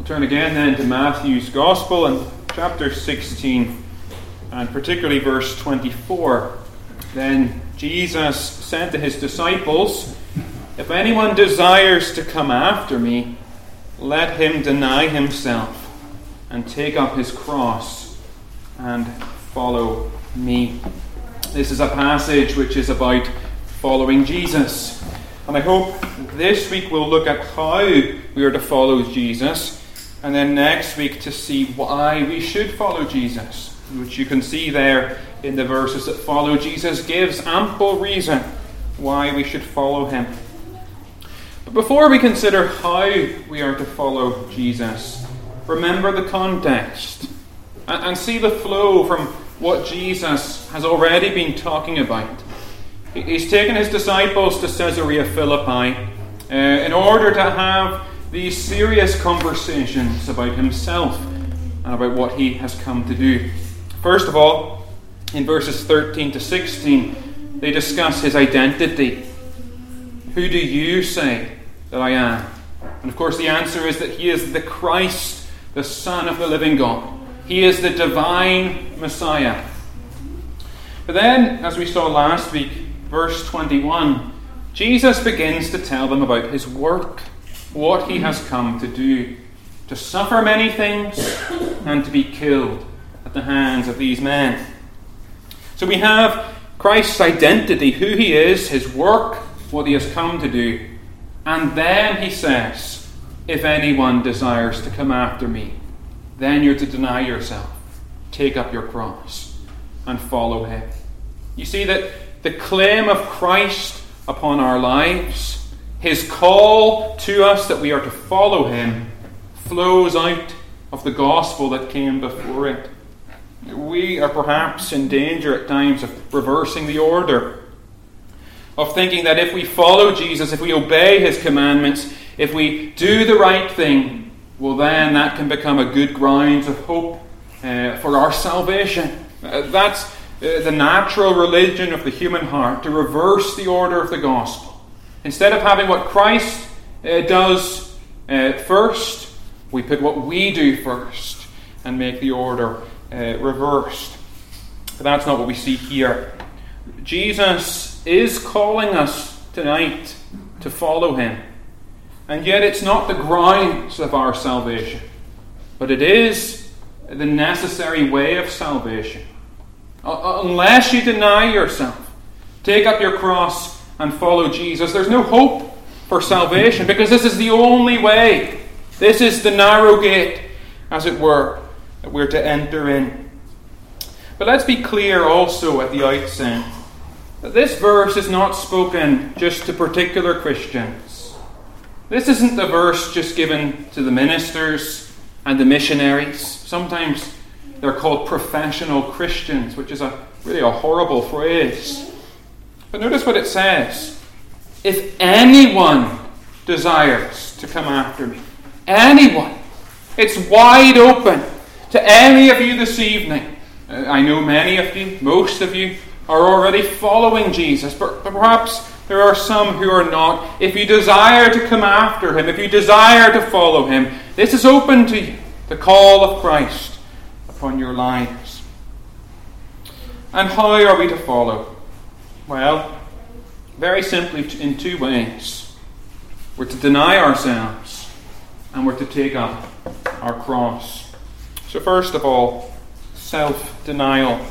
We'll turn again then to Matthew's Gospel and chapter 16, and particularly verse 24. Then Jesus said to his disciples, "If anyone desires to come after me, let him deny himself and take up his cross and follow me." This is a passage which is about following Jesus. And I hope this week we'll look at how we are to follow Jesus, and then next week to see why we should follow Jesus, which you can see there in the verses that follow. Jesus gives ample reason why we should follow him. But before we consider how we are to follow Jesus, remember the context and see the flow from what Jesus has already been talking about. He's taken his disciples to Caesarea Philippi in order to have these serious conversations about himself and about what he has come to do. First of all, in verses 13 to 16, they discuss his identity. Who do you say that I am? And of course the answer is that he is the Christ, the Son of the living God. He is the divine Messiah. But then, as we saw last week, verse 21, Jesus begins to tell them about his work, what he has come to do, to suffer many things and to be killed at the hands of these men. So we have Christ's identity, who he is, his work, what he has come to do. And then he says, if anyone desires to come after me, then you're to deny yourself, take up your cross, and follow him. You see that the claim of Christ upon our lives, his call to us that we are to follow him, flows out of the gospel that came before it. We are perhaps in danger at times of reversing the order, of thinking that if we follow Jesus, if we obey his commandments, if we do the right thing, well then that can become a good grounds of hope for our salvation. That's the natural religion of the human heart, to reverse the order of the gospel. Instead of having what Christ does first, we put what we do first and make the order reversed. But that's not what we see here. Jesus is calling us tonight to follow him. And yet it's not the grounds of our salvation, but it is the necessary way of salvation. Unless you deny yourself, take up your cross and follow Jesus, there's no hope for salvation, because this is the only way. This is the narrow gate, as it were, that we're to enter in. But let's be clear also at the outset that this verse is not spoken just to particular Christians. This isn't the verse just given to the ministers and the missionaries. Sometimes they're called professional Christians, which is really a horrible phrase. But notice what it says. If anyone desires to come after me, anyone, it's wide open to any of you this evening. I know many of you, most of you, are already following Jesus, but perhaps there are some who are not. If you desire to come after him, if you desire to follow him, this is open to you, the call of Christ upon your lives. And how are we to follow? Well, very simply in two ways. We're to deny ourselves and we're to take up our cross. So first of all, self-denial.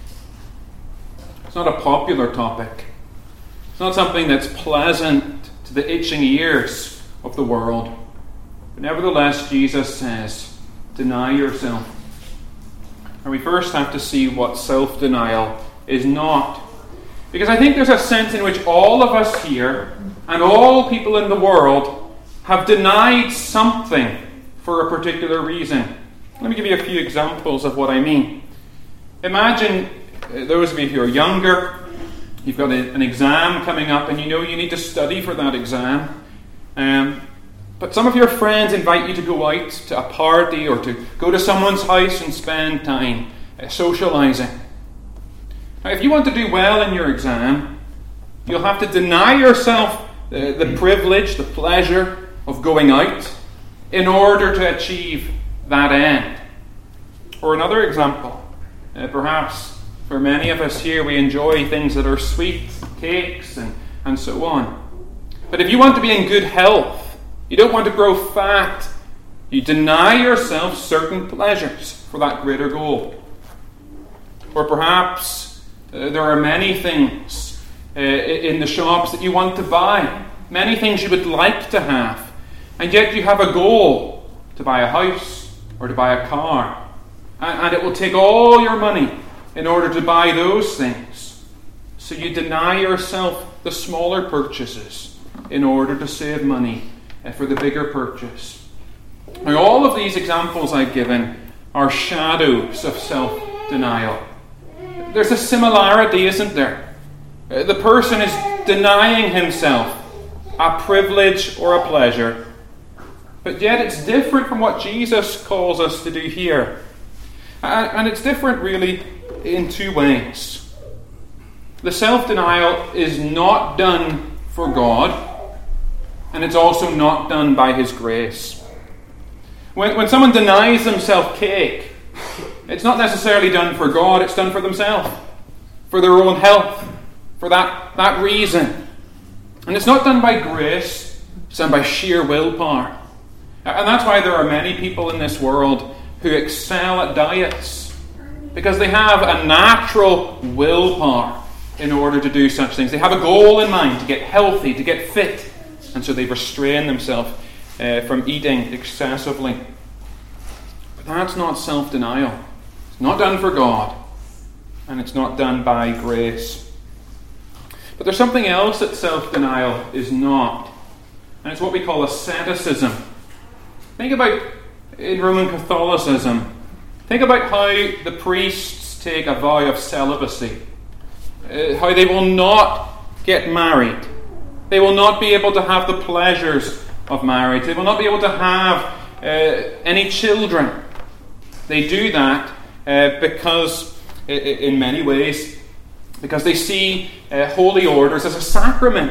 It's not a popular topic. It's not something that's pleasant to the itching ears of the world. But nevertheless, Jesus says, deny yourself. And we first have to see what self-denial is not. Because I think there's a sense in which all of us here and all people in the world have denied something for a particular reason. Let me give you a few examples of what I mean. Imagine those of you who are younger, you've got an exam coming up and you know you need to study for that exam. But some of your friends invite you to go out to a party or to go to someone's house and spend time socializing. Now, if you want to do well in your exam, you'll have to deny yourself the privilege, the pleasure of going out. in order to achieve that end. Or another example, perhaps for many of us here, we enjoy things that are sweet, cakes and so on. But if you want to be in good health, you don't want to grow fat, you deny yourself certain pleasures for that greater goal. Or perhaps there are many things in the shops that you want to buy, many things you would like to have, and yet you have a goal to buy a house or to buy a car. And it will take all your money in order to buy those things. So you deny yourself the smaller purchases in order to save money for the bigger purchase. Now, all of these examples I've given are shadows of self-denial. There's a similarity, isn't there? The person is denying himself a privilege or a pleasure. But yet it's different from what Jesus calls us to do here. And it's different really in two ways. The self-denial is not done for God, and it's also not done by His grace. When someone denies themselves cake, it's not necessarily done for God, it's done for themselves, for their own health, for that reason. And it's not done by grace, it's done by sheer willpower. And that's why there are many people in this world who excel at diets, because they have a natural willpower in order to do such things. They have a goal in mind to get healthy, to get fit, and so they restrain themselves from eating excessively. But that's not self-denial. It's not done for God, and it's not done by grace. But there's something else that self-denial is not, and it's what we call asceticism. Think about in Roman Catholicism, think about how the priests take a vow of celibacy, how they will not get married. They will not be able to have the pleasures of marriage. They will not be able to have any children. They do that because, in many ways, because they see holy orders as a sacrament.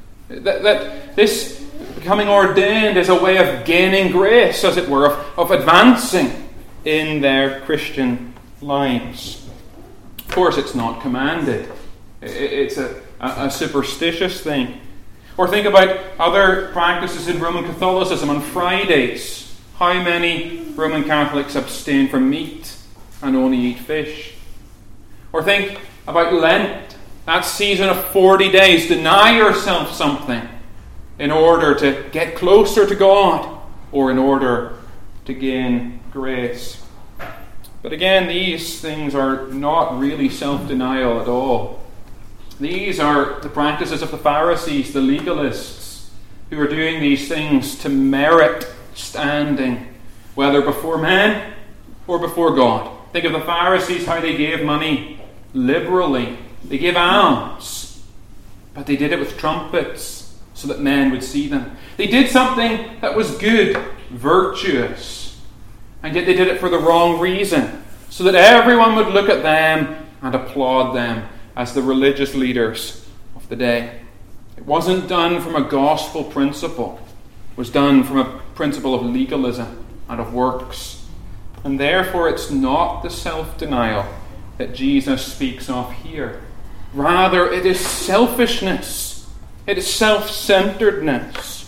That this becoming ordained is a way of gaining grace, as it were, of advancing in their Christian lives. Of course, it's not commanded. It's a superstitious thing. Or think about other practices in Roman Catholicism. On Fridays, how many Roman Catholics abstain from meat and only eat fish? Or think about Lent, that season of 40 days. Deny yourself something in order to get closer to God, or in order to gain grace. But again, these things are not really self-denial at all. These are the practices of the Pharisees, the legalists, who are doing these things to merit standing, whether before men or before God. Think of the Pharisees, how they gave money liberally. They gave alms, but they did it with trumpets, so that men would see them. They did something that was good, virtuous, and yet they did it for the wrong reason, so that everyone would look at them and applaud them as the religious leaders of the day. It wasn't done from a gospel principle. It was done from a principle of legalism and of works. And therefore it's not the self-denial that Jesus speaks of here. Rather, it is selfishness. It is self-centeredness.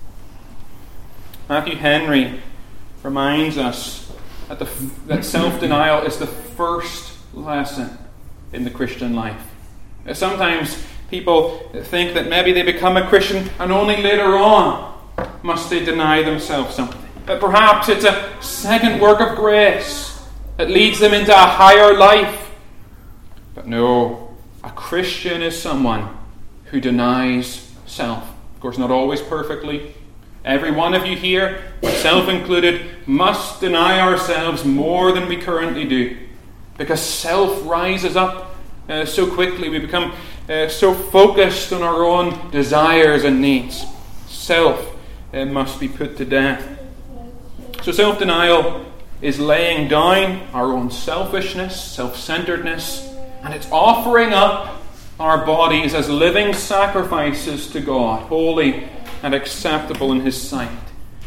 Matthew Henry reminds us that self-denial is the first lesson in the Christian life. Sometimes people think that maybe they become a Christian and only later on must they deny themselves something. That perhaps it's a second work of grace that leads them into a higher life. But no, a Christian is someone who denies self. Of course, not always perfectly. Every one of you here, myself included, must deny ourselves more than we currently do. Because self rises up so quickly. We become so focused on our own desires and needs. Self must be put to death. So self-denial is laying down our own selfishness, self-centeredness, and it's offering up our bodies as living sacrifices to God, holy and acceptable in His sight.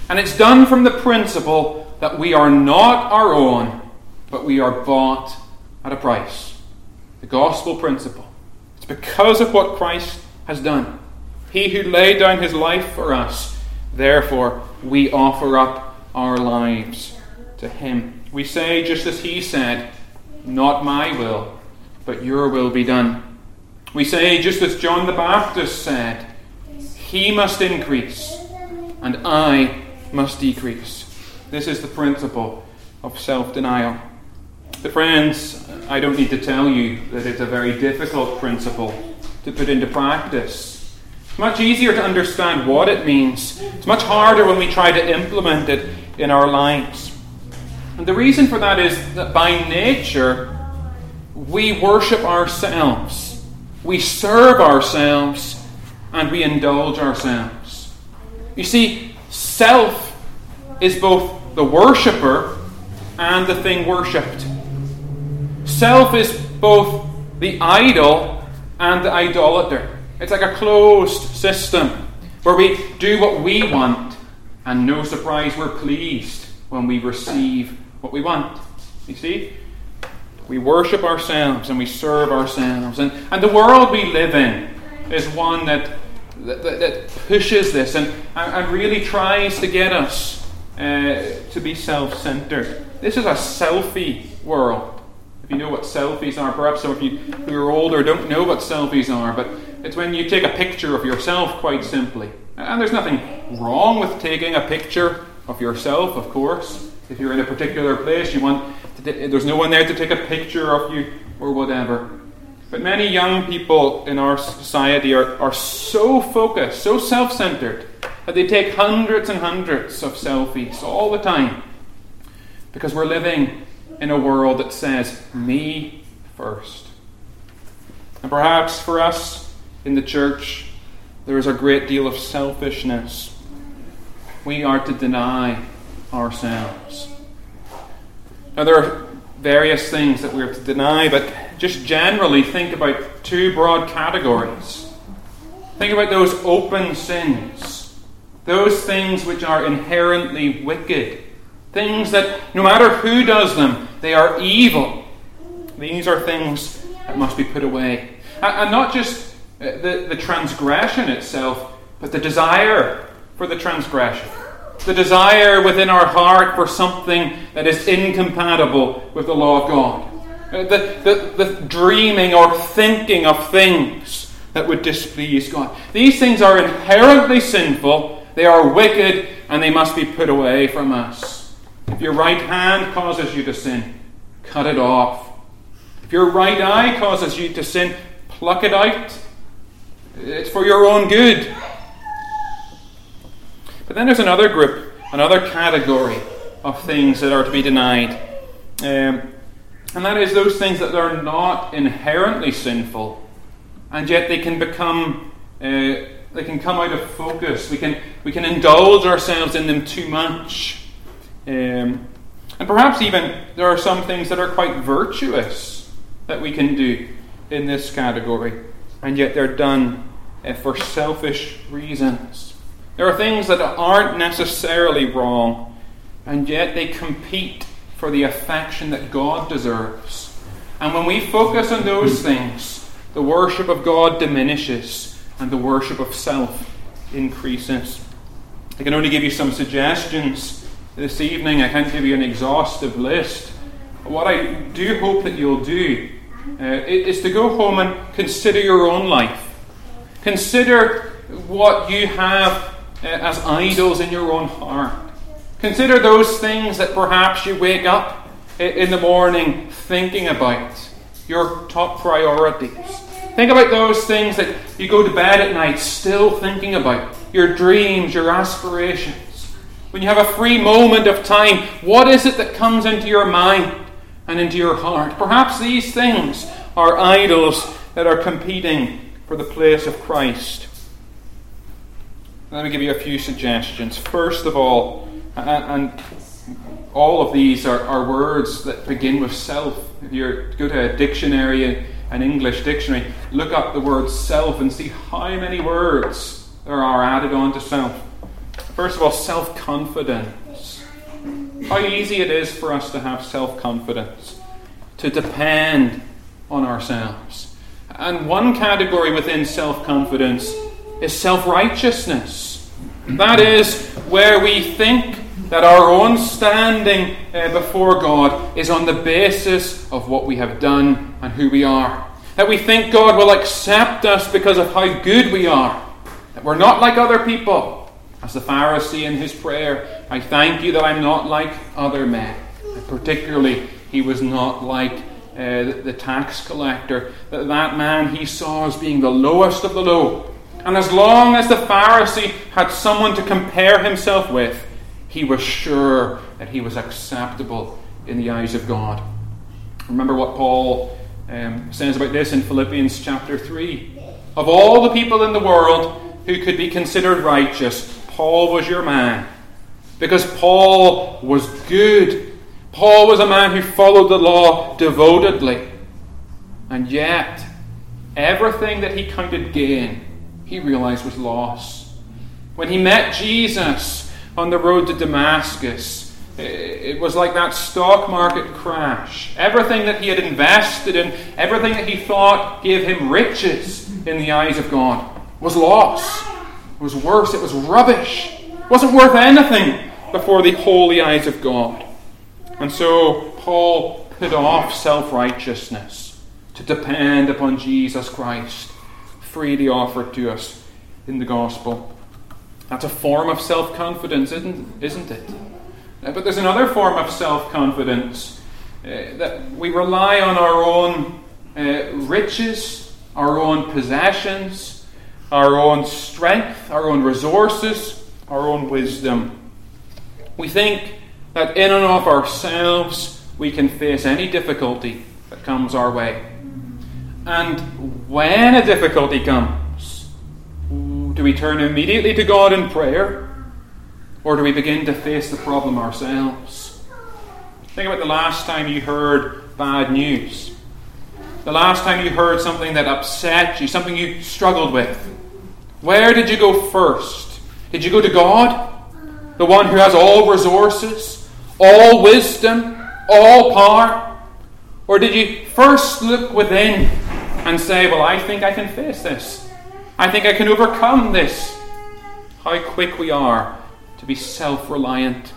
And it's done from the principle that we are not our own, but we are bought at a price. The gospel principle. It's because of what Christ has done. He who laid down his life for us. Therefore, we offer up our lives to him. We say, just as he said, not my will, but your will be done. We say, just as John the Baptist said, he must increase, and I must decrease. This is the principle of self-denial. But friends, I don't need to tell you that it's a very difficult principle to put into practice. It's much easier to understand what it means. It's much harder when we try to implement it in our lives. And the reason for that is that by nature, we worship ourselves. We serve ourselves and we indulge ourselves. You see, self is both the worshipper and the thing worshipped. Self is both the idol and the idolater. It's like a closed system where we do what we want, and no surprise, we're pleased when we receive what we want. You see? We worship ourselves and we serve ourselves. And the world we live in is one that pushes this and really tries to get us to be self-centered. This is a selfie world. If you know what selfies are, perhaps some of you who are older don't know what selfies are, but it's when you take a picture of yourself, quite simply. And there's nothing wrong with taking a picture of yourself, of course. If you're in a particular place, there's no one there to take a picture of you or whatever. But many young people in our society are so focused, so self-centered, that they take hundreds and hundreds of selfies all the time. Because we're living in a world that says, me first. And perhaps for us in the church, there is a great deal of selfishness. We are to deny ourselves. Now there are various things that we are to deny, but just generally think about two broad categories. Think about those open sins, those things which are inherently wicked, things that no matter who does them, they are evil. These are things that must be put away. And not just the transgression itself, but the desire for the transgression. The desire within our heart for something that is incompatible with the law of God. The dreaming or thinking of things that would displease God. These things are inherently sinful, they are wicked, and they must be put away from us. If your right hand causes you to sin, cut it off. If your right eye causes you to sin, pluck it out. It's for your own good. But then there's another group, another category of things that are to be denied. And that is those things that are not inherently sinful, and yet they can become, they can come out of focus. We can indulge ourselves in them too much. And perhaps even there are some things that are quite virtuous that we can do in this category, and yet they're done for selfish reasons. There are things that aren't necessarily wrong, and yet they compete for the affection that God deserves. And when we focus on those things, the worship of God diminishes and the worship of self increases. I can only give you some suggestions this evening. I can't give you an exhaustive list. What I do hope that you'll do is to go home and consider your own life. Consider what you have as idols in your own heart. Consider those things that perhaps you wake up in the morning thinking about, your top priorities. Think about those things that you go to bed at night still thinking about, your dreams, your aspirations. When you have a free moment of time, what is it that comes into your mind and into your heart? Perhaps these things are idols that are competing for the place of Christ. Let me give you a few suggestions. First of all, and all of these are words that begin with self. If you go to a dictionary, an English dictionary, look up the word self and see how many words there are added on to self. First of all, self-confidence. How easy it is for us to have self-confidence, to depend on ourselves. And one category within self-confidence is self-righteousness. That is where we think that our own standing before God is on the basis of what we have done and who we are. That we think God will accept us because of how good we are. That we're not like other people. As the Pharisee in his prayer, I thank you that I'm not like other men. And particularly, he was not like the tax collector. That man he saw as being the lowest of the low. And as long as the Pharisee had someone to compare himself with, he was sure that he was acceptable in the eyes of God. Remember what Paul says about this in Philippians chapter 3. Of all the people in the world who could be considered righteous, Paul was your man. Because Paul was good. Paul was a man who followed the law devotedly. And yet, everything that he counted gain, he realized was loss. When he met Jesus on the road to Damascus, it was like that stock market crash. Everything that he had invested in, everything that he thought gave him riches in the eyes of God, was loss. It was worse. It was rubbish. It wasn't worth anything before the holy eyes of God. And so Paul put off self-righteousness to depend upon Jesus Christ, freely offered to us in the gospel. That's a form of self-confidence, isn't it? But there's another form of self-confidence that we rely on our own riches, our own possessions, our own strength, our own resources, our own wisdom. We think that in and of ourselves we can face any difficulty that comes our way. And when a difficulty comes, do we turn immediately to God in prayer? Or do we begin to face the problem ourselves? Think about the last time you heard bad news. The last time you heard something that upset you, something you struggled with. Where did you go first? Did you go to God? The one who has all resources, all wisdom, all power? Or did you first look within and say, well, I think I can face this. I think I can overcome this. How quick we are to be self-reliant.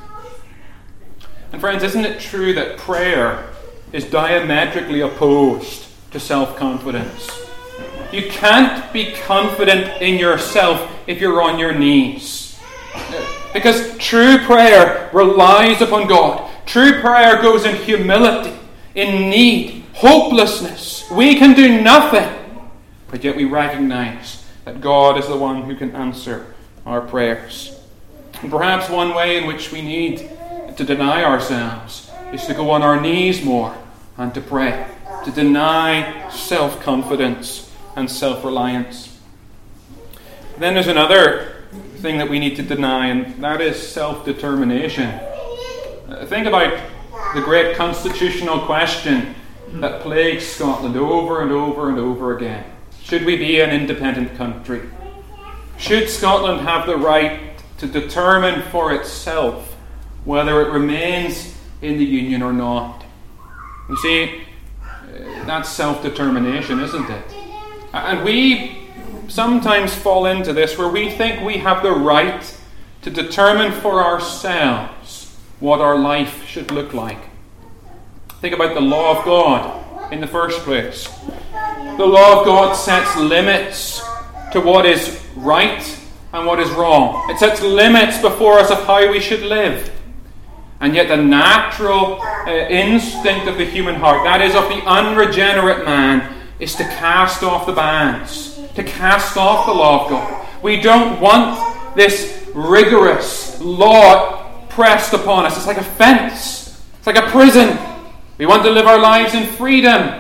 And friends, isn't it true that prayer is diametrically opposed to self-confidence? You can't be confident in yourself if you're on your knees. Because true prayer relies upon God. True prayer goes in humility, in need, hopelessness. We can do nothing. But yet we recognize that God is the one who can answer our prayers. And perhaps one way in which we need to deny ourselves is to go on our knees more and to pray. To deny self-confidence and self-reliance. Then there's another thing that we need to deny, and that is self-determination. Think about the great constitutional question that plagues Scotland over and over and over again. Should we be an independent country? Should Scotland have the right to determine for itself whether it remains in the Union or not? You see, that's self-determination, isn't it? And we sometimes fall into this where we think we have the right to determine for ourselves what our life should look like. Think about the law of God in the first place. The law of God sets limits to what is right and what is wrong. It sets limits before us of how we should live. And yet the natural instinct of the human heart, that is of the unregenerate man, is to cast off the bands, to cast off the law of God. We don't want this rigorous law pressed upon us. It's like a fence. It's like a prison. We want to live our lives in freedom.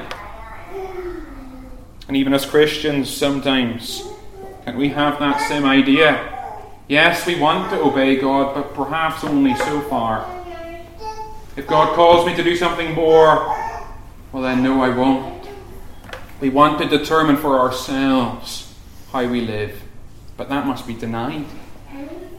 And even as Christians, sometimes, can we have that same idea? Yes, we want to obey God, but perhaps only so far. If God calls me to do something more, well then no, I won't. We want to determine for ourselves how we live, but that must be denied.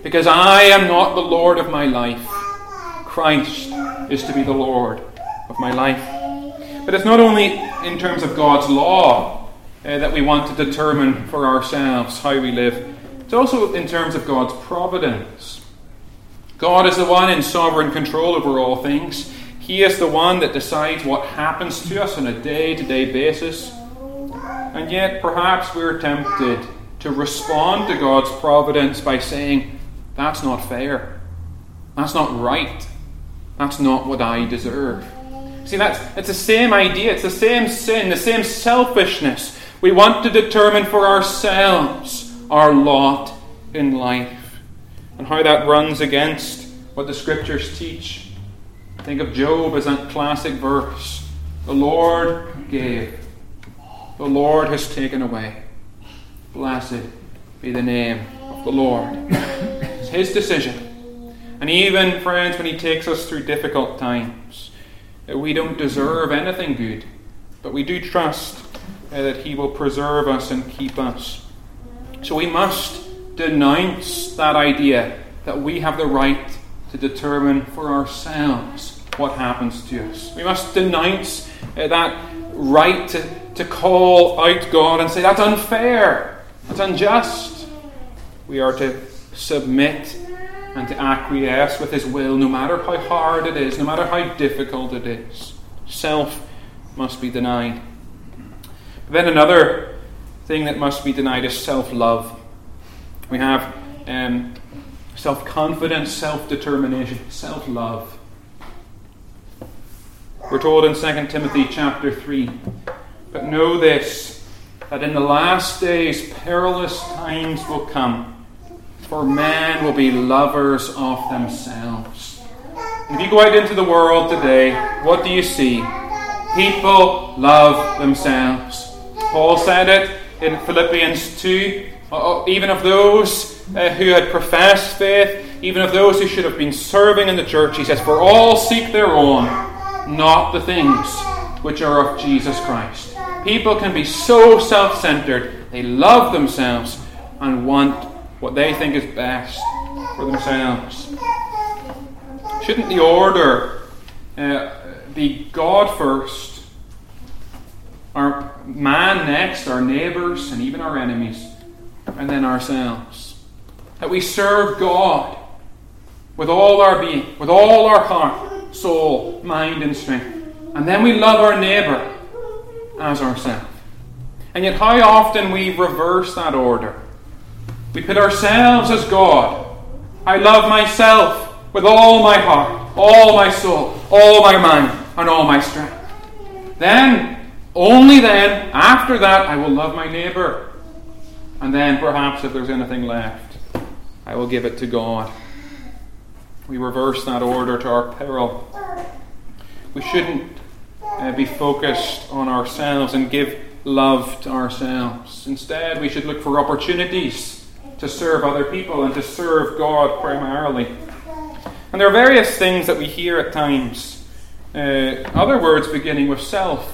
because I am not the Lord of my life. Christ is to be the Lord of my life. But it's not only in terms of God's law that we want to determine for ourselves how we live. It's also in terms of God's providence. God is the one in sovereign control over all things. He is the one that decides what happens to us on a day-to-day basis. And yet, perhaps we're tempted to respond to God's providence by saying, that's not fair. That's not right. That's not what I deserve. See, it's the same idea. It's the same sin, the same selfishness. We want to determine for ourselves our lot in life. And how that runs against what the Scriptures teach. Think of Job as that classic verse. The Lord gave. The Lord has taken away. Blessed be the name of the Lord. It's His decision. And even, friends, when He takes us through difficult times, we don't deserve anything good, but we do trust that He will preserve us and keep us. So we must denounce that idea that we have the right to determine for ourselves what happens to us. We must denounce that right to call out God and say, that's unfair, that's unjust. We are to submit and to acquiesce with His will, no matter how hard it is, no matter how difficult it is. Self must be denied. But then another thing that must be denied is self-love. We have self-confidence, self-determination, self-love. We're told in 2 Timothy chapter 3, but know this, that in the last days perilous times will come, for men will be lovers of themselves. If you go out into the world today, what do you see? People love themselves. Paul said it in Philippians 2, even of those who had professed faith, even of those who should have been serving in the church, he says, for all seek their own, not the things which are of Jesus Christ. People can be so self-centered, they love themselves and want what they think is best for themselves. Shouldn't the order be God first, our man next, our neighbours and even our enemies, and then ourselves? That we serve God with all our being, with all our heart, soul, mind and strength. And then we love our neighbour as ourselves. And yet how often we reverse that order. We put ourselves as God. I love myself with all my heart, all my soul, all my mind, and all my strength. Then, only then, after that, I will love my neighbour. And then, perhaps, if there's anything left, I will give it to God. We reverse that order to our peril. We shouldn't be focused on ourselves and give love to ourselves. Instead, we should look for opportunities to serve other people and to serve God primarily. And there are various things that we hear at times. Other words beginning with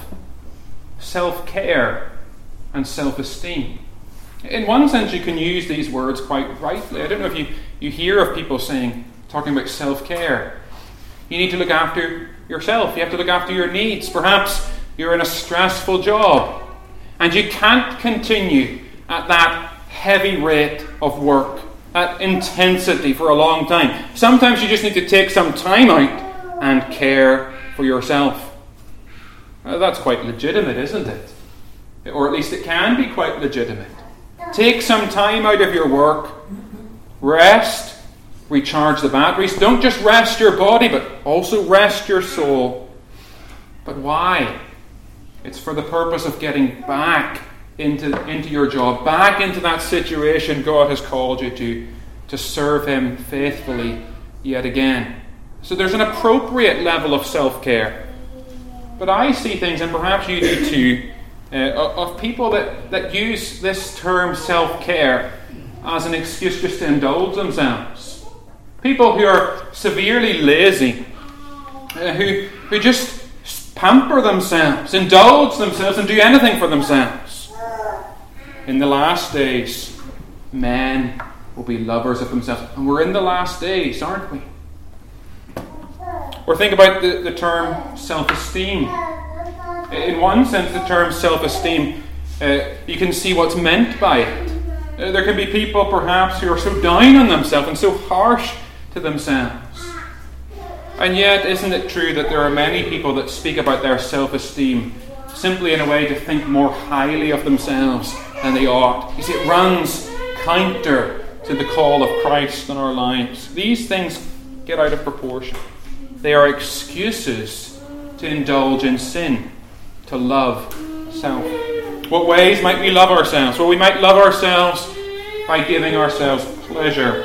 self-care and self-esteem. In one sense, you can use these words quite rightly. I don't know if you hear of people talking about self-care. You need to look after yourself. You have to look after your needs. Perhaps you're in a stressful job and you can't continue at that heavy rate of work, that intensity for a long time. Sometimes you just need to take some time out and care for yourself. That's quite legitimate, isn't it? Or at least it can be quite legitimate. Take some time out of your work, rest, recharge the batteries. Don't just rest your body, but also rest your soul. But why? It's for the purpose of getting back into your job, back into that situation God has called you to serve Him faithfully yet again. So there's an appropriate level of self-care. But I see things, and perhaps you do too, of people that use this term self-care as an excuse just to indulge themselves. People who are severely lazy, who just pamper themselves, indulge themselves, and do anything for themselves. In the last days, men will be lovers of themselves. And we're in the last days, aren't we? Or think about the term self-esteem. In one sense, the term self-esteem, you can see what's meant by it. There can be people perhaps who are so down on themselves and so harsh to themselves. And yet, isn't it true that there are many people that speak about their self-esteem simply in a way to think more highly of themselves than they ought? You see, it runs counter to the call of Christ in our lives. These things get out of proportion. They are excuses to indulge in sin, to love self. What ways might we love ourselves? Well, we might love ourselves by giving ourselves pleasure,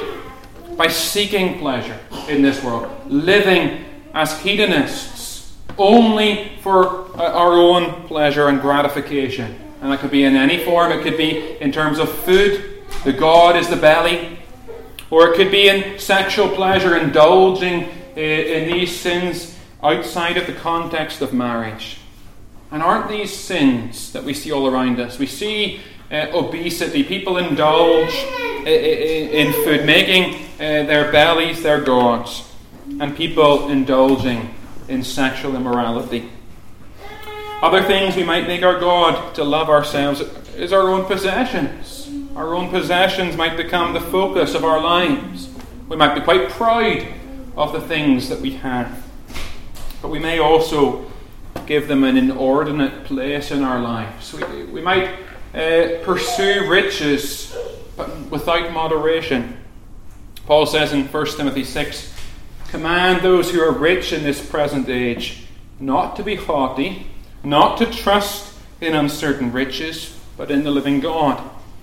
by seeking pleasure in this world, living as hedonists, only for our own pleasure and gratification. And that could be in any form. It could be in terms of food. The god is the belly. Or it could be in sexual pleasure, indulging in these sins outside of the context of marriage. And aren't these sins that we see all around us? We see obesity. People indulge in food, making their bellies their gods. And people indulging in sexual immorality. Other things we might make our God to love ourselves is our own possessions. Our own possessions might become the focus of our lives. We might be quite proud of the things that we have. But we may also give them an inordinate place in our lives. We might pursue riches, but without moderation. Paul says in 1 Timothy 6, "Command those who are rich in this present age not to be haughty, not to trust in uncertain riches, but in the living God,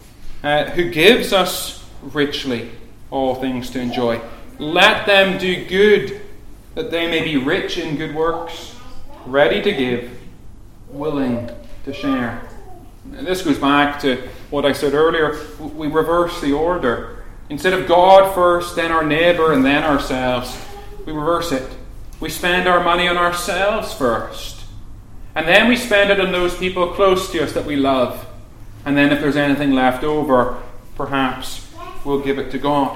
who gives us richly all things to enjoy. Let them do good, that they may be rich in good works, ready to give, willing to share." And this goes back to what I said earlier. We reverse the order. Instead of God first, then our neighbour, and then ourselves, we reverse it. We spend our money on ourselves first. And then we spend it on those people close to us that we love. And then if there's anything left over, perhaps we'll give it to God.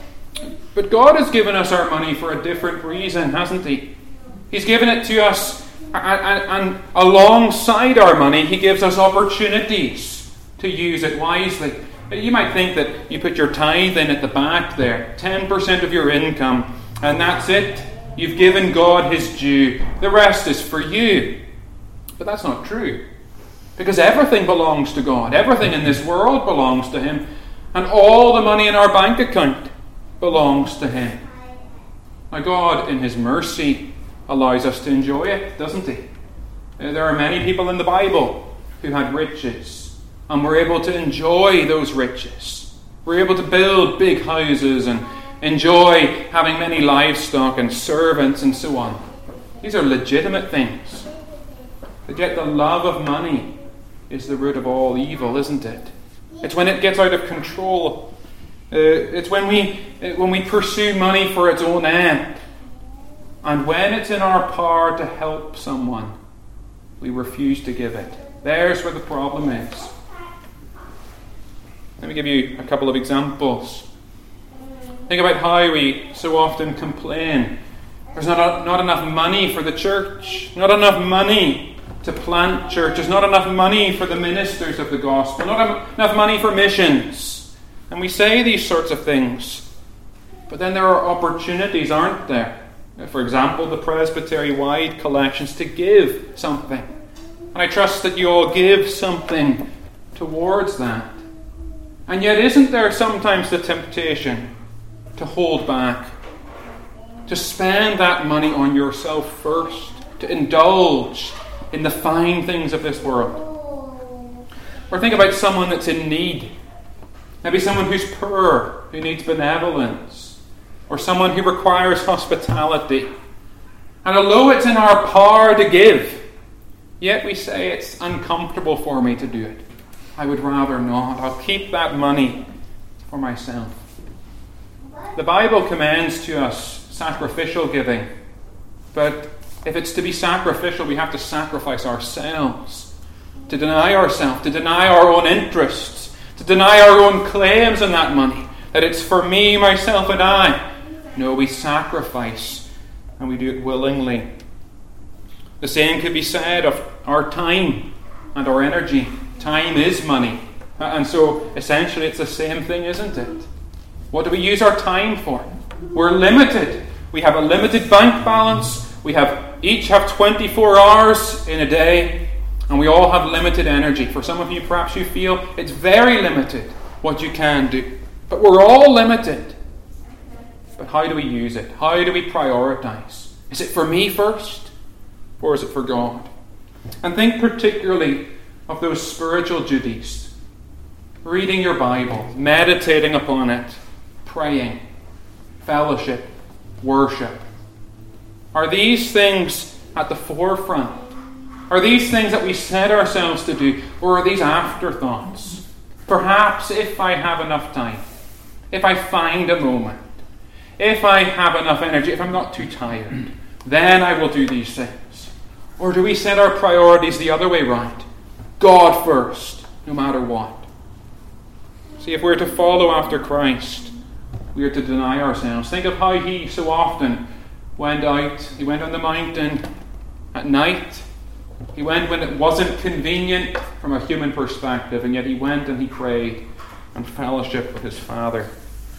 But God has given us our money for a different reason, hasn't He? He's given it to us, and alongside our money, He gives us opportunities to use it wisely. You might think that you put your tithe in at the back there, 10% of your income, and that's it. You've given God His due. The rest is for you. But that's not true. Because everything belongs to God. Everything in this world belongs to Him. And all the money in our bank account belongs to Him. Now God, in His mercy, allows us to enjoy it, doesn't He? There are many people in the Bible who had riches, and were able to enjoy those riches. We're able to build big houses and enjoy having many livestock and servants and so on. These are legitimate things. But yet the love of money is the root of all evil, isn't it? It's when it gets out of control. It's when we pursue money for its own end. And when it's in our power to help someone, we refuse to give it. There's where the problem is. Let me give you a couple of examples. Think about how we so often complain. There's not enough money for the church. Not enough money to plant churches. Not enough money for the ministers of the gospel. Not enough money for missions. And we say these sorts of things. But then there are opportunities, aren't there? For example, the presbytery-wide collections to give something. And I trust that you all give something towards that. And yet isn't there sometimes the temptation to hold back, to spend that money on yourself first, to indulge in the fine things of this world? Or think about someone that's in need. Maybe someone who's poor, who needs benevolence, or someone who requires hospitality. And although it's in our power to give, yet we say it's uncomfortable for me to do it. I would rather not. I'll keep that money for myself. The Bible commends to us sacrificial giving. But if it's to be sacrificial, we have to sacrifice ourselves. To deny ourselves, to deny our own interests, to deny our own claims on that money, that it's for me, myself, and I. No, we sacrifice, and we do it willingly. The same could be said of our time and our energy. Time is money. And so, essentially, it's the same thing, isn't it? What do we use our time for? We're limited. We have a limited bank balance. We each have 24 hours in a day. And we all have limited energy. For some of you, perhaps you feel it's very limited what you can do. But we're all limited. But how do we use it? How do we prioritize? Is it for me first? Or is it for God? And think particularly of those spiritual duties. Reading your Bible, meditating upon it, praying, fellowship, worship. Are these things at the forefront? Are these things that we set ourselves to do? Or are these afterthoughts? Perhaps if I have enough time, if I find a moment, if I have enough energy, if I'm not too tired, then I will do these things. Or do we set our priorities the other way round? God first, no matter what. See, if we're to follow after Christ, we are to deny ourselves. Think of how he so often went out. He went on the mountain at night. He went when it wasn't convenient from a human perspective, and yet he went and he prayed and fellowship with his Father.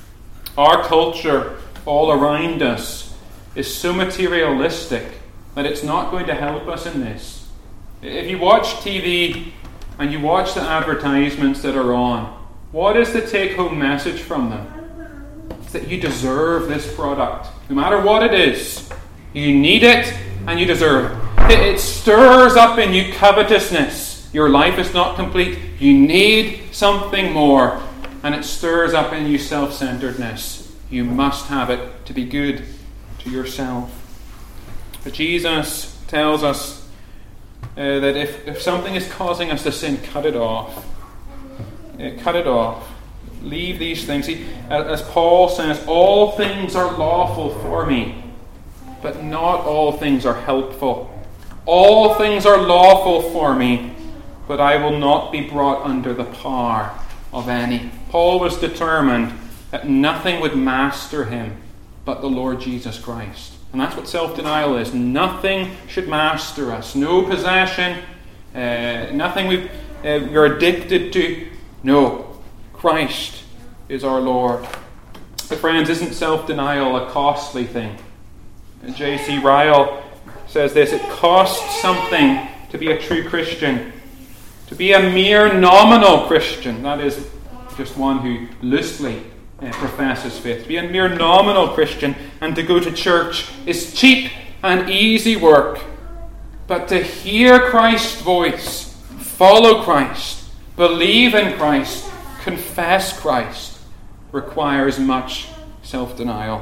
Our culture all around us is so materialistic that it's not going to help us in this. If you watch TV and you watch the advertisements that are on, what is the take-home message from them? It's that you deserve this product. No matter what it is, you need it and you deserve it. It stirs up in you covetousness. Your life is not complete. You need something more. And it stirs up in you self-centeredness. You must have it to be good to yourself. But Jesus tells us that if something is causing us to sin, cut it off. Cut it off. Leave these things. As Paul says, all things are lawful for me, but not all things are helpful. All things are lawful for me, but I will not be brought under the power of any. Paul was determined that nothing would master him but the Lord Jesus Christ. And that's what self-denial is. Nothing should master us. No possession, nothing we're addicted to. No, Christ is our Lord. But friends, isn't self-denial a costly thing? J.C. Ryle says this: it costs something to be a true Christian. To be a mere nominal Christian, that is, just one who loosely professes faith. To be a mere nominal Christian and to go to church is cheap and easy work. But to hear Christ's voice, follow Christ, believe in Christ, confess Christ, requires much self-denial.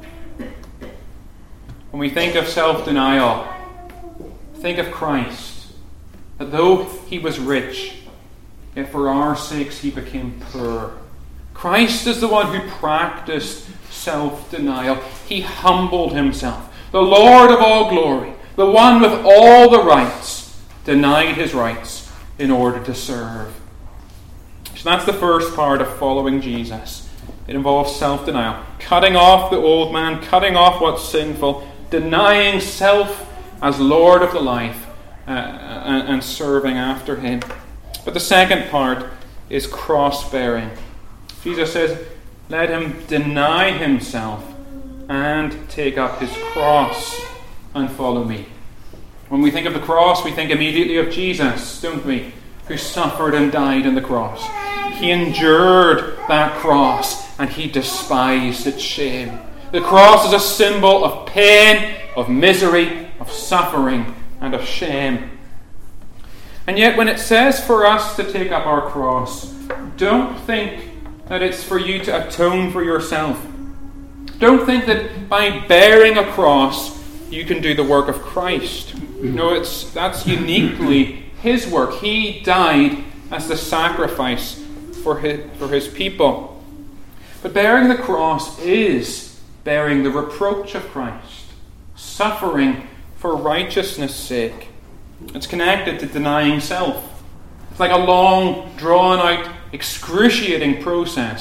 When we think of self-denial, think of Christ. That though he was rich, yet for our sakes he became poor. Christ is the one who practiced self-denial. He humbled himself. The Lord of all glory, the one with all the rights, denied his rights in order to serve. So that's the first part of following Jesus. It involves self-denial. Cutting off the old man, cutting off what's sinful, denying self as Lord of the life, and serving after him. But the second part is cross-bearing. Jesus says, let him deny himself and take up his cross and follow me. When we think of the cross, we think immediately of Jesus, don't we? Who suffered and died on the cross. He endured that cross and he despised its shame. The cross is a symbol of pain, of misery, of suffering, and of shame. And yet when it says for us to take up our cross, don't think that it's for you to atone for yourself. Don't think that by bearing a cross you can do the work of Christ. No, that's uniquely his work. He died as the sacrifice for his people. But bearing the cross is bearing the reproach of Christ, suffering for righteousness' sake. It's connected to denying self. It's like a long, drawn-out, excruciating process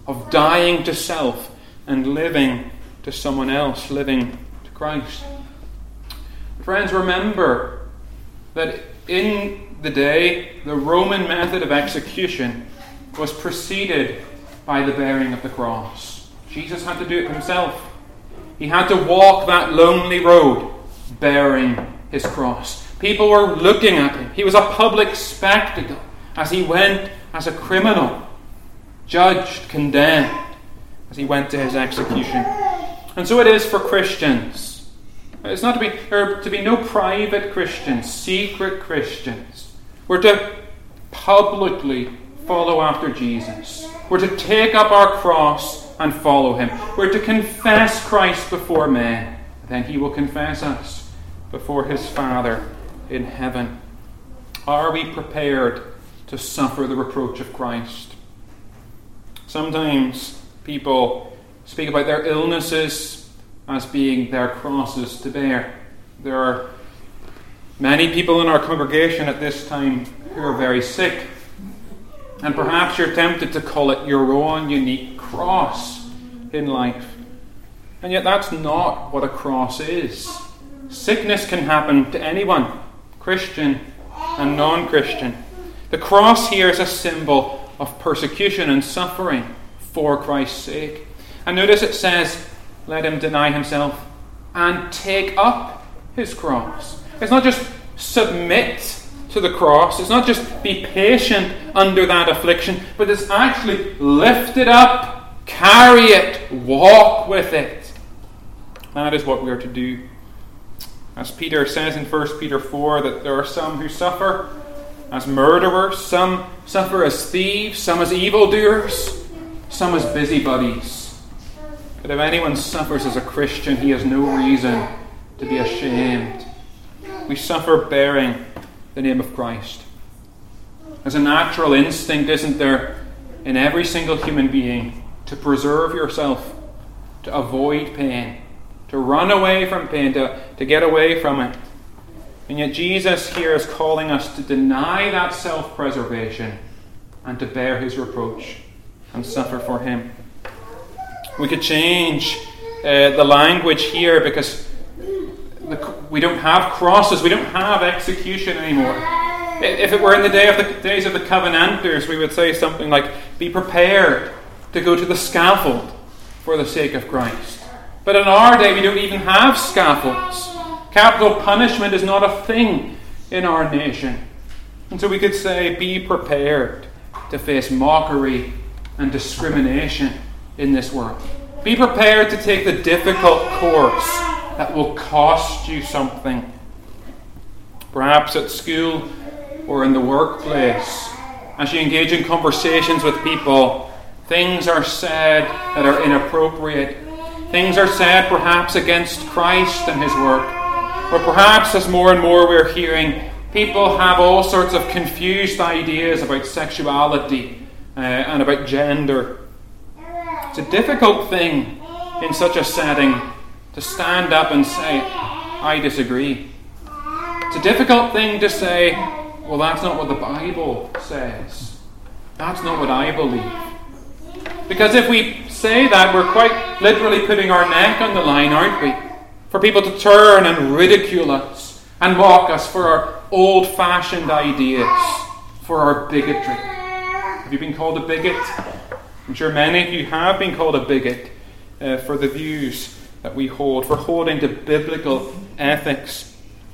of dying to self and living to someone else, living to Christ. Friends, remember that in the day, the Roman method of execution was preceded by the bearing of the cross. Jesus had to do it himself. He had to walk that lonely road bearing his cross. People were looking at him. He was a public spectacle as he went as a criminal, judged, condemned, as he went to his execution. And so it is for Christians. It's not to be no private Christians, secret Christians. We're to publicly follow after Jesus. We're to take up our cross and follow him. We're to confess Christ before men. Then he will confess us before his Father in heaven. Are we prepared to suffer the reproach of Christ? Sometimes people speak about their illnesses as being their crosses to bear. There are many people in our congregation at this time who are very sick. And perhaps you're tempted to call it your own unique cross in life. And yet that's not what a cross is. Sickness can happen to anyone, Christian and non-Christian. The cross here is a symbol of persecution and suffering for Christ's sake. And notice it says, let him deny himself and take up his cross. It's not just submit to the cross. It's not just be patient under that affliction, but it's actually lift it up, carry it, walk with it. That is what we are to do. As Peter says in 1 Peter 4, that there are some who suffer as murderers, some suffer as thieves, some as evildoers, some as busybodies. But if anyone suffers as a Christian, he has no reason to be ashamed. We suffer bearing the name of Christ. There's a natural instinct, isn't there, in every single human being to preserve yourself, to avoid pain, to run away from pain, to get away from it. And yet Jesus here is calling us to deny that self-preservation and to bear his reproach and suffer for him. We could change the language here because we don't have crosses, we don't have execution anymore. If it were in the days of the Covenanters, we would say something like, be prepared to go to the scaffold for the sake of Christ. But in our day, we don't even have scaffolds. Capital punishment is not a thing in our nation. And so we could say, be prepared to face mockery and discrimination in this world. Be prepared to take the difficult course that will cost you something. Perhaps at school or in the workplace, as you engage in conversations with people, things are said that are inappropriate. Things are said perhaps against Christ and his work. Or perhaps as more and more we're hearing, people have all sorts of confused ideas about sexuality and about gender. It's a difficult thing in such a setting to stand up and say, I disagree. It's a difficult thing to say, well, that's not what the Bible says. That's not what I believe. Because if we say that, we're quite literally putting our neck on the line, aren't we? For people to turn and ridicule us and mock us for our old-fashioned ideas, for our bigotry. Have you been called a bigot? I'm sure many of you have been called a bigot for the views that we hold, for holding to biblical ethics.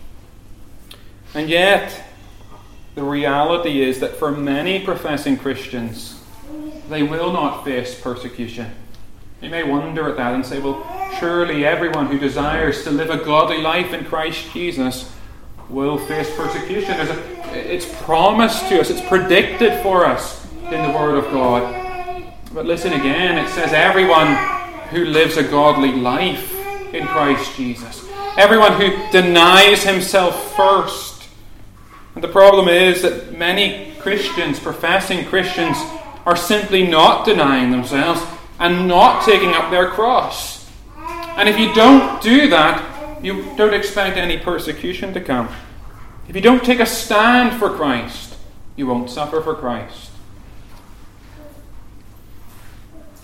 And yet, the reality is that for many professing Christians, they will not face persecution. You may wonder at that and say, well, surely everyone who desires to live a godly life in Christ Jesus will face persecution. It's promised to us, it's predicted for us in the Word of God. But listen again, it says everyone who lives a godly life in Christ Jesus. Everyone who denies himself first. And the problem is that many Christians, professing Christians, are simply not denying themselves and not taking up their cross. And if you don't do that, you don't expect any persecution to come. If you don't take a stand for Christ, you won't suffer for Christ.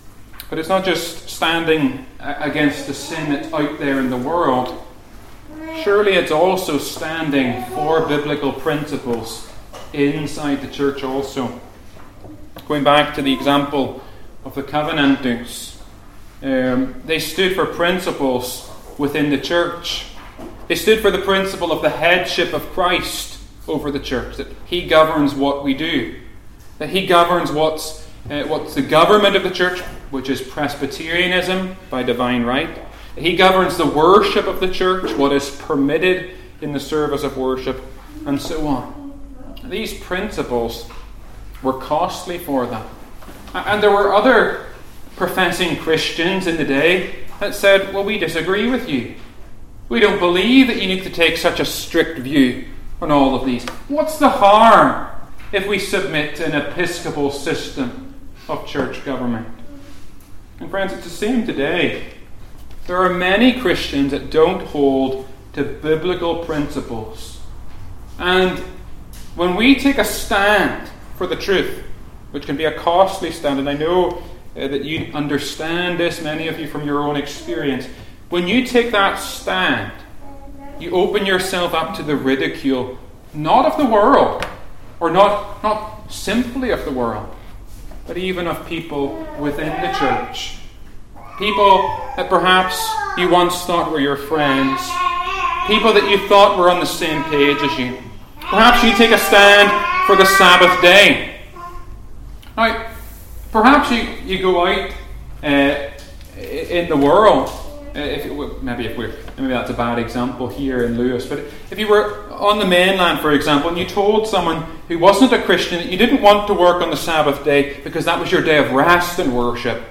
But it's not just standing against the sin that's out there in the world. Surely it's also standing for biblical principles inside the church also. Going back to the example of the Covenanters, they stood for principles within the church. They stood for the principle of the headship of Christ over the church, that He governs what we do, that He governs what's the government of the church, which is Presbyterianism by divine right. He governs the worship of the church, what is permitted in the service of worship, and so on. These principles were costly for them. And there were other professing Christians in the day that said, well, we disagree with you. We don't believe that you need to take such a strict view on all of these. What's the harm if we submit to an episcopal system of church government? And friends, it's the same today. There are many Christians that don't hold to biblical principles. And when we take a stand for the truth, which can be a costly stand, and I know that you understand this, many of you from your own experience, when you take that stand, you open yourself up to the ridicule, not of the world, or not simply of the world, but even of people within the church. People that perhaps you once thought were your friends. People that you thought were on the same page as you. Perhaps you take a stand for the Sabbath day. Now, perhaps you go out in the world. Maybe that's a bad example here in Lewis, but if you were on the mainland, for example, and you told someone who wasn't a Christian that you didn't want to work on the Sabbath day because that was your day of rest and worship,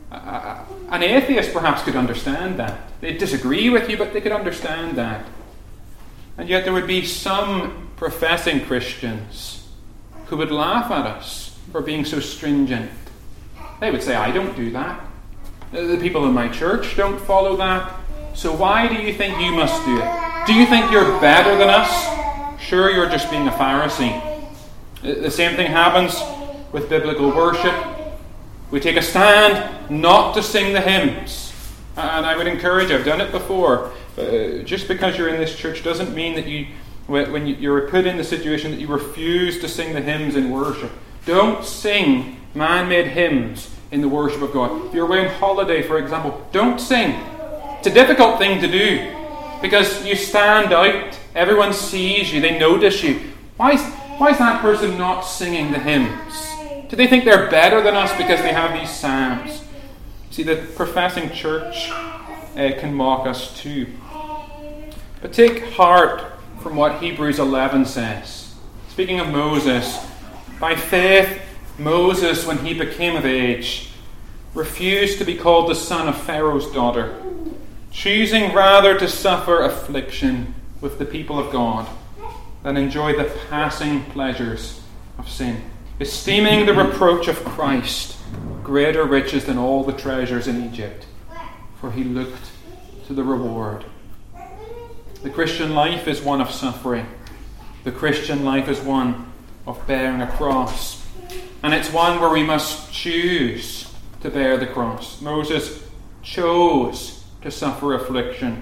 an atheist perhaps could understand that. They'd disagree with you, but they could understand that. And yet there would be some professing Christians who would laugh at us for being so stringent. They would say, I don't do that. The people in my church don't follow that. So why do you think you must do it? Do you think you're better than us? Sure, you're just being a Pharisee. The same thing happens with biblical worship. We take a stand not to sing the hymns. And I would encourage you, I've done it before. Just because you're in this church doesn't mean that when you're put in the situation that you refuse to sing the hymns in worship. Don't sing man-made hymns in the worship of God. If you're away on holiday, for example, don't sing. It's a difficult thing to do because you stand out. Everyone sees you. They notice you. Why is that person not singing the hymns? Do they think they're better than us because they have these psalms? See, the professing church can mock us too. But take heart from what Hebrews 11 says. Speaking of Moses, by faith, Moses, when he became of age, refused to be called the son of Pharaoh's daughter, choosing rather to suffer affliction with the people of God than enjoy the passing pleasures of sin, esteeming the reproach of Christ greater riches than all the treasures in Egypt, for he looked to the reward. The Christian life is one of suffering. The Christian life is one of bearing a cross. And it's one where we must choose to bear the cross. Moses chose to suffer affliction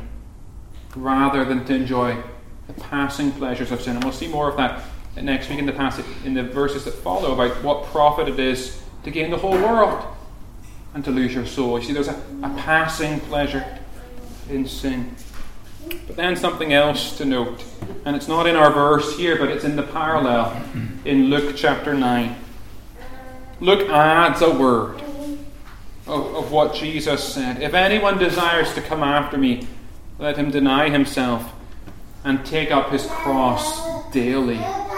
rather than to enjoy the passing pleasures of sin. And we'll see more of that next week in the passage, in the verses that follow, about what profit it is to gain the whole world and to lose your soul. You see, there's a passing pleasure in sin. But then something else to note, and it's not in our verse here, but it's in the parallel in Luke chapter 9. Luke adds a word of what Jesus said. If anyone desires to come after me, let him deny himself and take up his cross daily.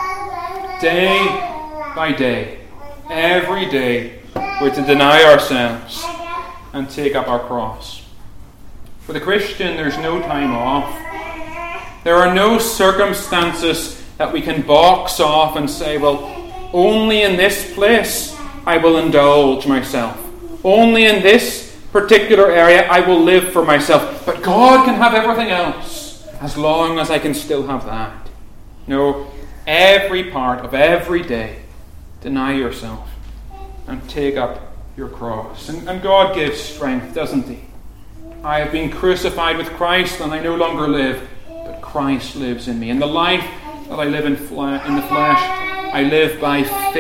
Day by day, every day, we're to deny ourselves and take up our cross. For the Christian, there's no time off. There are no circumstances that we can box off and say, well, only in this place I will indulge myself. Only in this particular area I will live for myself. But God can have everything else as long as I can still have that. No, every part of every day, deny yourself and take up your cross. And God gives strength, doesn't He? I have been crucified with Christ, and I no longer live, but Christ lives in me. And the life that I live in the flesh, I live by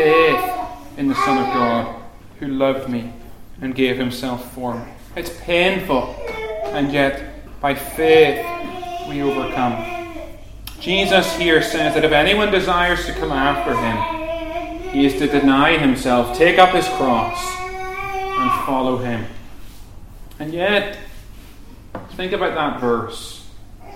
faith in the Son of God, who loved me and gave Himself for me. It's painful, and yet by faith we overcome. Jesus here says that if anyone desires to come after Him, he is to deny himself, take up his cross, and follow Him. And yet, think about that verse.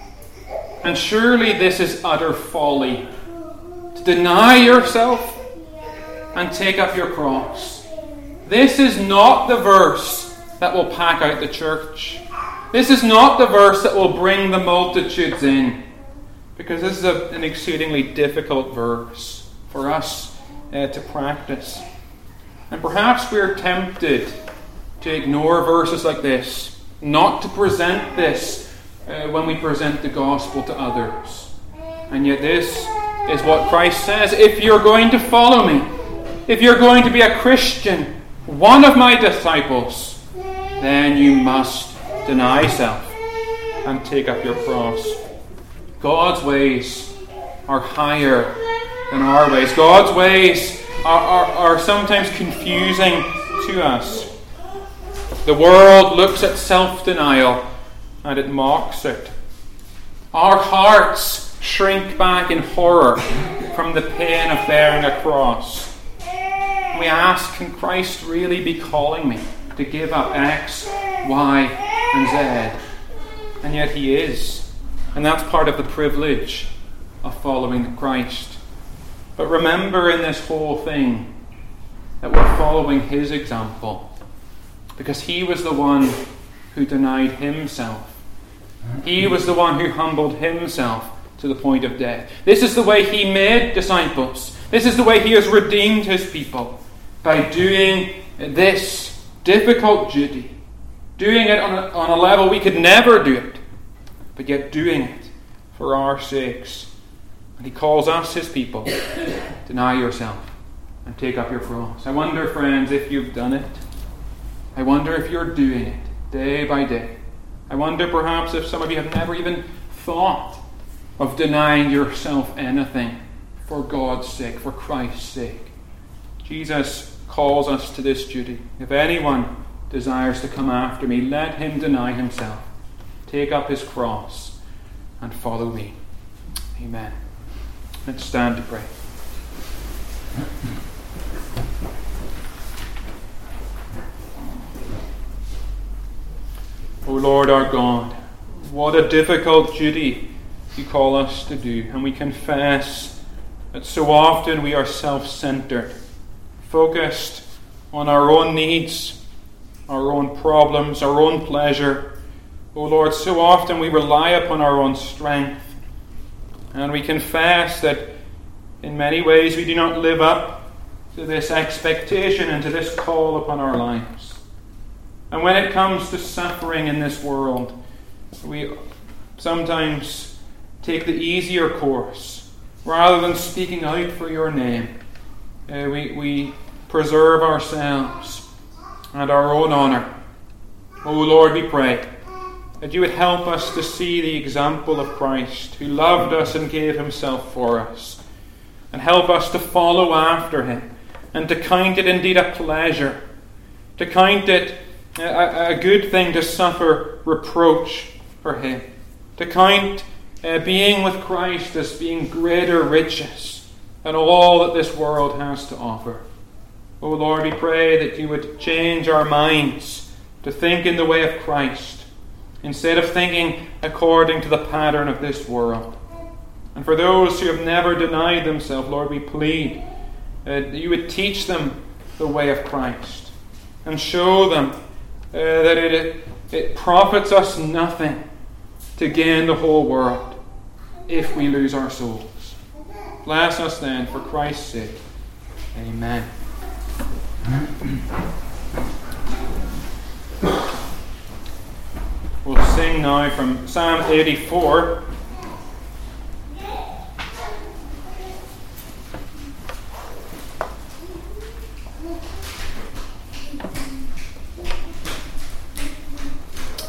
And surely this is utter folly, to deny yourself and take up your cross. This is not the verse that will pack out the church. This is not the verse that will bring the multitudes in, because this is an exceedingly difficult verse for us to practice. And perhaps we're tempted to ignore verses like this, not to present this when we present the gospel to others. And yet this is what Christ says. If you're going to follow me, if you're going to be a Christian, one of my disciples, then you must deny self and take up your cross. God's ways are higher than our ways. God's ways are sometimes confusing to us. The world looks at self-denial and it mocks it. Our hearts shrink back in horror from the pain of bearing a cross. We ask, can Christ really be calling me to give up X, Y, and Z? And yet He is. And that's part of the privilege of following Christ. But remember in this whole thing that we're following His example, because He was the one who denied Himself. He was the one who humbled Himself to the point of death. This is the way He made disciples. This is the way He has redeemed His people, by doing this difficult duty, doing it on a level we could never do it, but yet doing it for our sakes. And He calls us His people. Deny yourself and take up your cross. I wonder, friends, if you've done it. I wonder if you're doing it day by day. I wonder perhaps if some of you have never even thought of denying yourself anything for God's sake, for Christ's sake. Jesus calls us to this duty. If anyone desires to come after me, let him deny himself, take up his cross, and follow me. Amen. Let's stand to pray. O Lord our God, what a difficult duty You call us to do, and we confess that so often we are self-centered, focused on our own needs, our own problems, our own pleasure. O Lord, so often we rely upon our own strength, and we confess that in many ways we do not live up to this expectation and to this call upon our lives. And when it comes to suffering in this world, we sometimes take the easier course. Rather than speaking out for Your name, we preserve ourselves and our own honour. O Lord, we pray that You would help us to see the example of Christ, who loved us and gave Himself for us, and help us to follow after Him, and to count it indeed a pleasure, to count it a good thing to suffer reproach for Him, to count being with Christ as being greater riches than all that this world has to offer. O Lord, we pray that You would change our minds to think in the way of Christ, instead of thinking according to the pattern of this world. And for those who have never denied themselves, Lord, we plead that You would teach them the way of Christ, and show them that it profits us nothing to gain the whole world if we lose our souls. Bless us then for Christ's sake. Amen. We'll sing now from Psalm 84.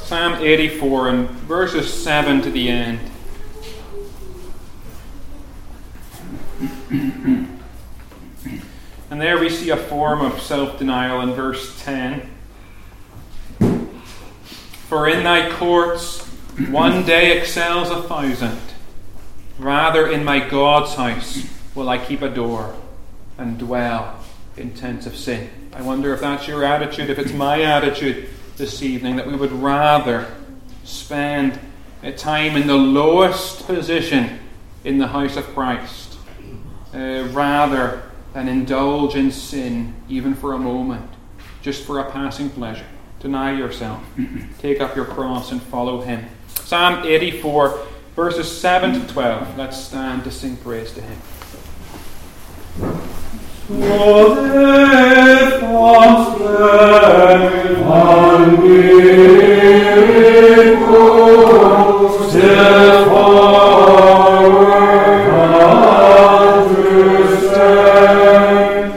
Psalm 84 and verses 7 to the end. And there we see a form of self-denial in verse 10. For in thy courts 1 day excels 1,000. Rather in my God's house will I keep a door and dwell in tents of sin. I wonder if that's your attitude, if it's my attitude this evening, that we would rather spend a time in the lowest position in the house of Christ, rather than indulge in sin even for a moment, just for a passing pleasure. Deny yourself, take up your cross and follow him. Psalm 84, verses 7 to 12. Let's stand to sing praise to him. So lift on strength unwearied course, still forward unto stand,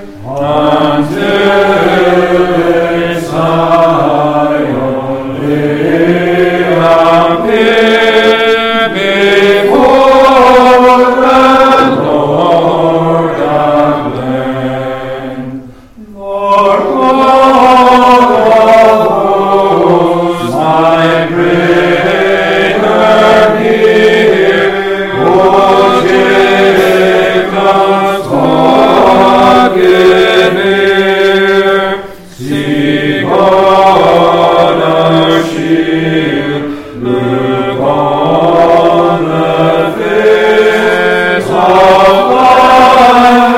until in Zion they appear before the Lord and Lamb. Lord God of hosts, my Creator near, O Jacob's forgive ear, seek on our shield, look on the face of thy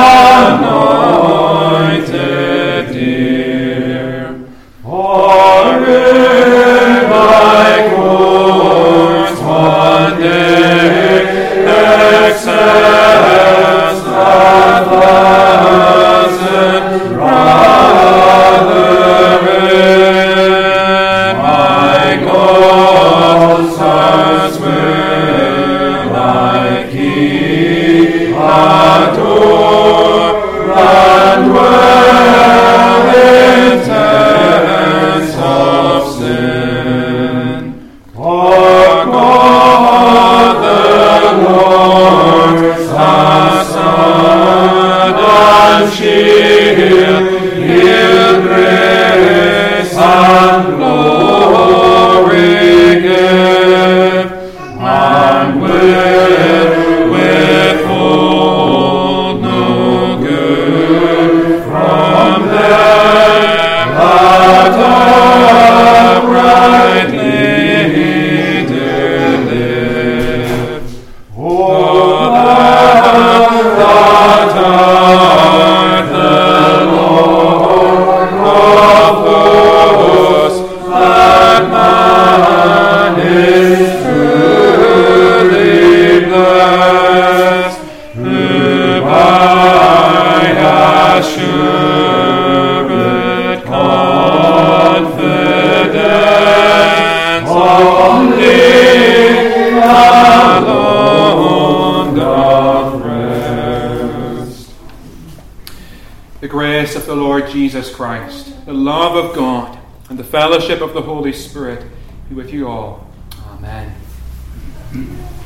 anointed dear. For in thy courts 1 day excels 1,000. Rather in my God's house will I keep a door and dwell in tents of sin. For God the Lord, a sun and shield, he'll grace and glory give, and will withhold no good from them that uprightly do live. O thou that art the Lord of hosts, that man is truly blessed, who by assured confidence on thee alone doth rest. The grace of the Lord Jesus Christ, the love of God, and the fellowship of the Holy Spirit be with you all. Amen.